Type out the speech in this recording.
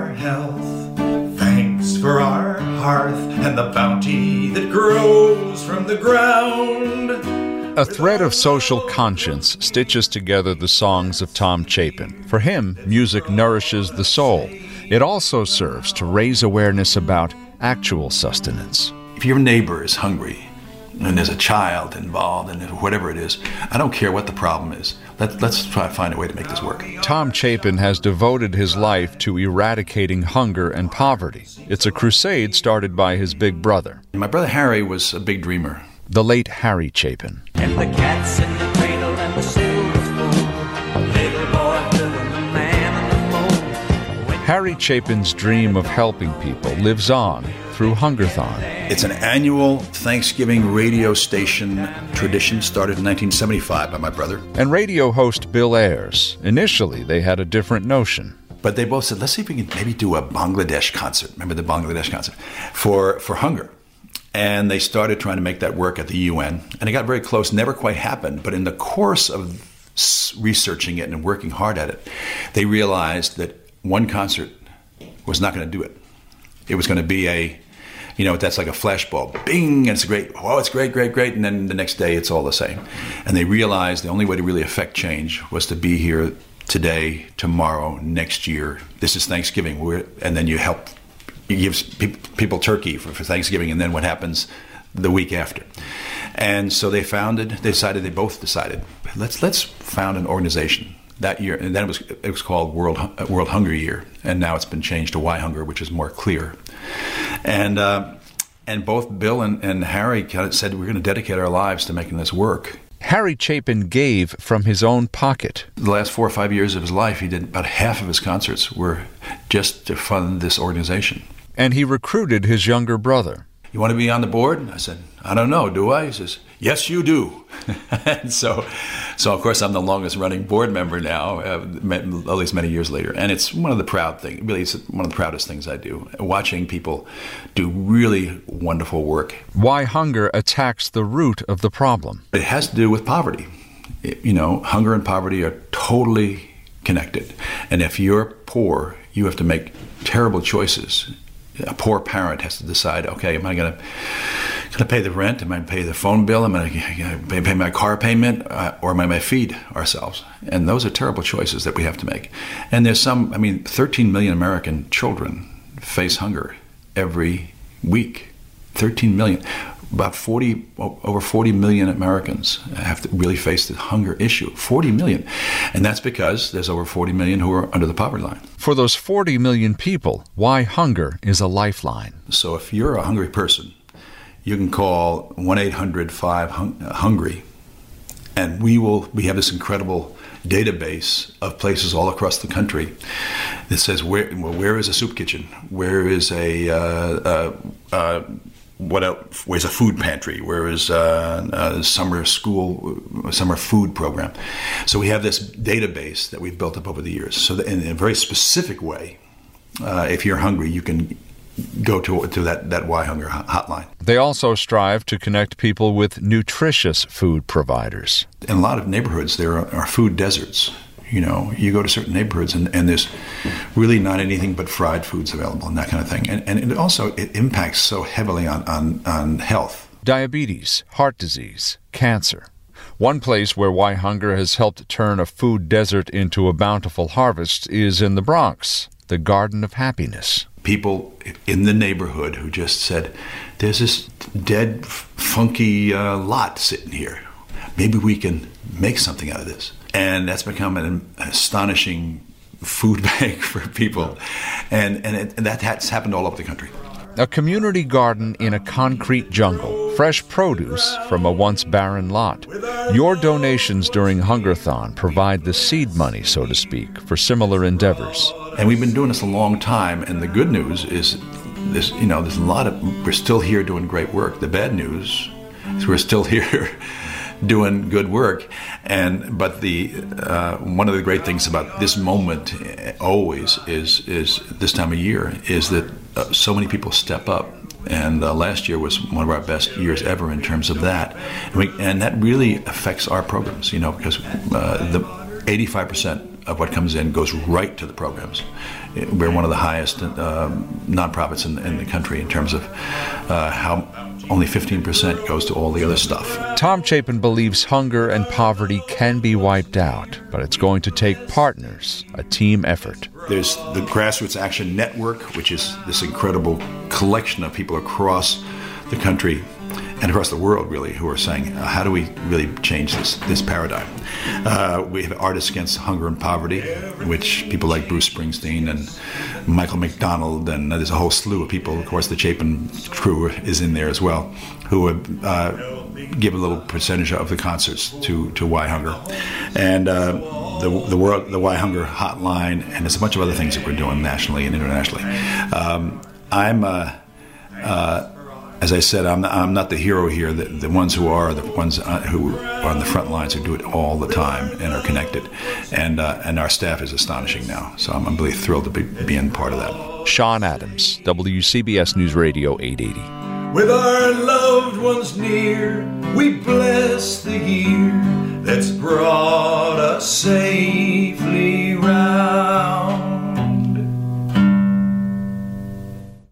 health. Thanks for our hearth and the bounty that grows from the ground. A thread of social conscience stitches together the songs of Tom Chapin. For him, music nourishes the soul. It also serves to raise awareness about actual sustenance. If your neighbor is hungry and there's a child involved and whatever it is, I don't care what the problem is. Let's try to find a way to make this work. Tom Chapin has devoted his life to eradicating hunger and poverty. It's a crusade started by his big brother. My brother Harry was a big dreamer. The late Harry Chapin. And the cat's in the cradle and the silver spoon. Little boy blue and the man on the moon. Harry Chapin's dream of helping people lives on through Hungerthon. It's an annual Thanksgiving radio station tradition started in 1975 by my brother. And radio host Bill Ayers. Initially, they had a different notion. But they both said, let's see if we can maybe do a Bangladesh concert. Remember the Bangladesh concert? For hunger. And they started trying to make that work at the UN. And it got very close, never quite happened. But in the course of researching it and working hard at it, they realized that one concert was not going to do it. It was going to be that's like a flashbulb. Bing, and it's great. Oh, it's great. And then the next day, it's all the same. And they realized the only way to really affect change was to be here today, tomorrow, next year. This is Thanksgiving. And then you give people turkey for Thanksgiving, and then what happens the week after. And so they both decided, let's found an organization that year. And then it was called World Hunger Year. And now it's been changed to Why Hunger, which is more clear. And both Bill and Harry kind of said, we're going to dedicate our lives to making this work. Harry Chapin gave from his own pocket. The last 4 or 5 years of his life, he did about half of his concerts were just to fund this organization. And he recruited his younger brother. You want to be on the board? I said, I don't know, do I? He says, yes, you do. And so of course, I'm the longest running board member now, at least many years later. And it's one of the proudest things I do, watching people do really wonderful work. Why Hunger attacks the root of the problem. It has to do with poverty. Hunger and poverty are totally connected. And if you're poor, you have to make terrible choices. A poor parent has to decide, okay, am I going to pay the rent? Am I going to pay the phone bill? Am I going to pay my car payment? Or am I going to feed ourselves? And those are terrible choices that we have to make. And there's 13 million American children face hunger every week. 13 million. Over 40 million Americans have to really face the hunger issue. 40 million. And that's because there's over 40 million who are under the poverty line. For those 40 million people, Why Hunger is a lifeline. So if you're a hungry person, you can call 1-800-5-HUNGRY, and we have this incredible database of places all across the country that says where is a soup kitchen, where is where's a food pantry, where is a summer food program. So we have this database that we've built up over the years. So that in a very specific way, if you're hungry, you can go to that Why Hunger hotline. They also strive to connect people with nutritious food providers. In a lot of neighborhoods, there are food deserts. You go to certain neighborhoods and there's really not anything but fried foods available and that kind of thing. And it impacts so heavily on health. Diabetes, heart disease, cancer. One place where Why Hunger has helped turn a food desert into a bountiful harvest is in the Bronx, the Garden of Happiness. People in the neighborhood who just said, there's this dead, funky lot sitting here. Maybe we can make something out of this. And that's become an astonishing food bank for people. And that's happened all over the country. A community garden in a concrete jungle. Fresh produce from a once barren lot. Your donations during Hungerthon provide the seed money, so to speak, for similar endeavors. And we've been doing this a long time, and the good news is there's we're still here doing great work. The bad news is we're still here doing good work. But one of the great things about this moment always is this time of year is that so many people step up. And last year was one of our best years ever in terms of that. And that really affects our programs, because the 85% of what comes in goes right to the programs. We're one of the highest nonprofits in the country in terms of how only 15% goes to all the other stuff. Tom Chapin believes hunger and poverty can be wiped out, but it's going to take partners, a team effort. There's the Grassroots Action Network, which is this incredible collection of people across the country and across the world, really, who are saying, how do we really change this paradigm? We have Artists Against Hunger and Poverty, which people like Bruce Springsteen and Michael McDonald, and there's a whole slew of people. Of course, the Chapin crew is in there as well, who would give a little percentage of the concerts to Why Hunger. And the Why Hunger hotline, and there's a bunch of other things that we're doing nationally and internationally. As I said, I'm not the hero here. The ones who are the ones who are on the front lines who do it all the time and are connected, and our staff is astonishing now. So I'm really thrilled to be being part of that. Sean Adams, WCBS News Radio 880. With our loved ones near, we bless the year that's brought us safe.